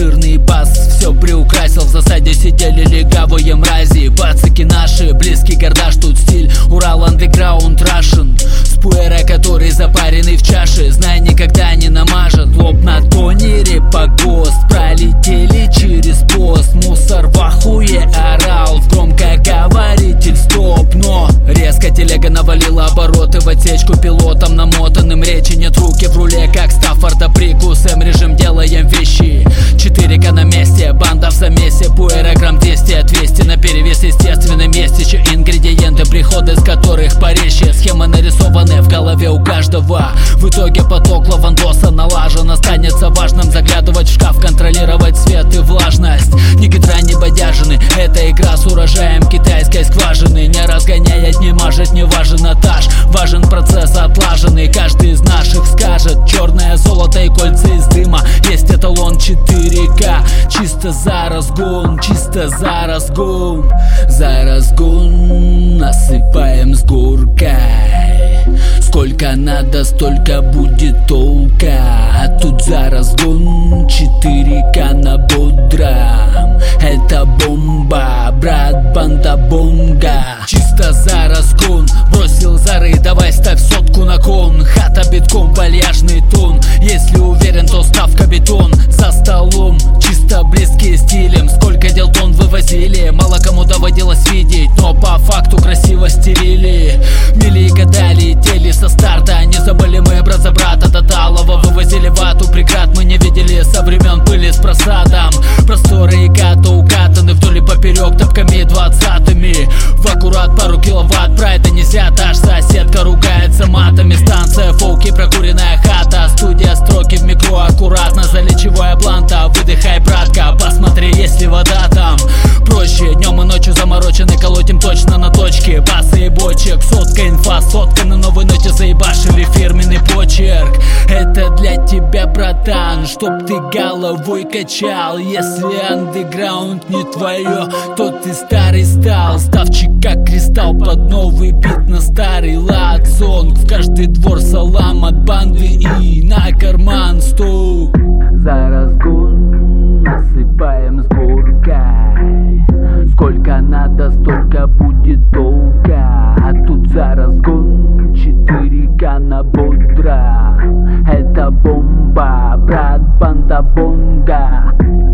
жирный бас все приукрасил. В засаде сидели легавые мрази. Пацаки наши, близкий гордаш, тут стиль Урал, андеграунд, Russian. С пуэра, который запаренный в чаше, зная, никогда не намажет. Лоб на тонере по ГОСТ, пролетели через пост. Мусор в ахуе орал, в громкоговоритель стоп. Но резко телега навалила обороты в отсечку пилотом намотанным. Речи нет, руки в руле, как Стаффорда прикусом. Режим делаем вещи, 4К на месте, банда в замесе. Пуэра грамм 200, 200 на перевес, естественном месте. Че ингредиенты, приходы с которых порезче. Схемы нарисованы в голове у каждого. В итоге поток лавандоса налажен. Останется важным заглядывать в шкаф, контролировать свет и влажность. Ни гидра, ни бодяжины, это игра с урожаем китайской скважины. Не разгоняет, не мажет, не важен этаж, важен процесс отлаженный. Каждый из наших скажет: черное золото и кольца из дыма. Есть эталон 4К, чисто за разгон, чисто за разгон. За разгон насыпаем с горкой. Сколько надо, столько будет толка. А тут за разгон 4К на бодром. Это бомба, брат, банда бонга. Чисто за разгон, бросил зары, давай ставь сотку на кон. Хата битком, вальяжный тон. Если уверен, то ставка бетон. За столом, чисто близкие стилем. Сколько дел тон вывозили, мало кому доводилось видеть, но по факту красиво стерили. Мили и года летели со старта. Не забыли мы брат за брата до талого. Вывозили вату, преград мы не видели со времен пыли с просадом. Просторы и ката укатаны вдоль и поперек топками 20-ми. В аккурат пару киловатт прайда не взят, аж соседка ругается матами. Станция фолки, прокуренная хата. Студия, строки в микро, аккуратно залечивая бланта. Выдыхай, братка, посмотри, есть ли вода там. Проще, днем и ночью заморочены, колотим точно на точке. Басы и бочек, сотка инфа, сотка на новой ноте заебашили фирменный почерк. Это для тебя, братан, чтоб ты головой качал. Если андеграунд не твое, то ты старый стал. Ставчик как кристалл под новый бит на старый лад. Сонг в каждый двор, салам от банды и на карман стук. За разгон насыпаем с горкой. Сколько надо, столько будет толка. А тут за разгон 4К на бодром. Это бомба, брат, банда бонга.